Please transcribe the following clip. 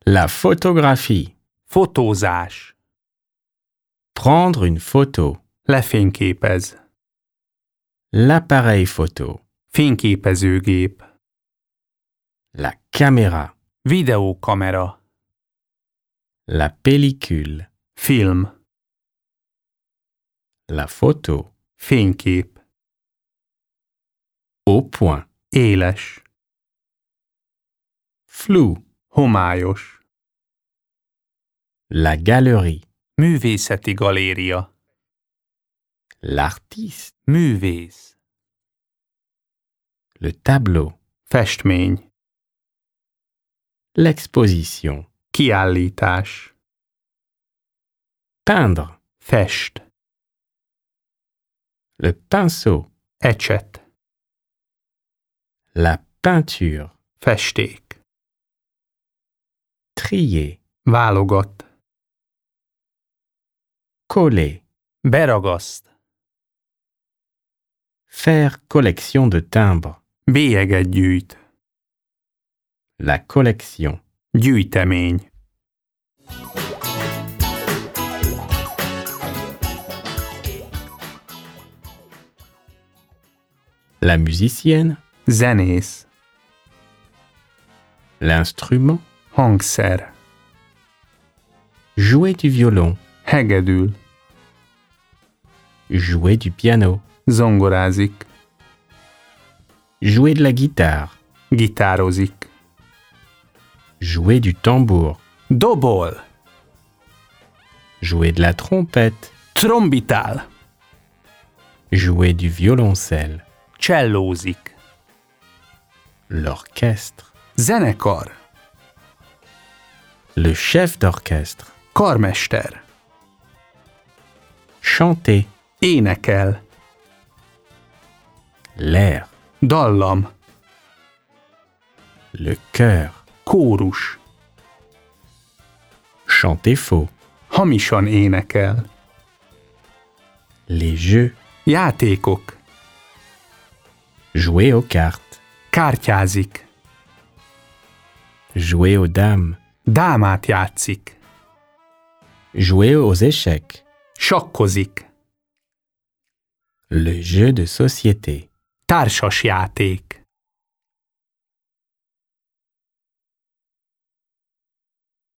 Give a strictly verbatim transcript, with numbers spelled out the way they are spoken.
La photographie. Fotózás. Prendre une photo. Lefényképez. L'appareil photo. Fényképezőgép. La caméra. Videókamera. La pellicule. Film. La photo. Fénykép. Au point. Éles. Flou. Homályos. La galerie. Művészeti galéria. L'artiste. Művész. Le tableau. Festmény. L'exposition. Kiállítás. Peindre. Fest. Le pinceau. Ecset. La peinture. Festék. Trier. Válogat. Coller. Beragaszt. Faire collection de timbres. Bélyeget gyűjt. La collection. Gyűjtemény. La musicienne. Zenész. L'instrument. Hangszer. Jouer du violon. Hegedül. Jouer du piano. Zongorázik. Jouer de la guitare. Gitározik. Jouer du tambour. Dobol. Jouer de la trompette. Trombitál. Jouer du violoncelle. Csellózik. L'orchestre. Zenekar. Le chef d'orchestre. Karmester. Chanter. Énekel. L'air. Dallam. Le chœur. Kórus. Chanter faux. Hamisan énekel. Les jeux. Játékok. Jouer aux cartes. Kártyázik. Jouer aux dames. Dámát játszik. Jouer aux échecs. Sakkozik. Le jeu de société. Társas játék.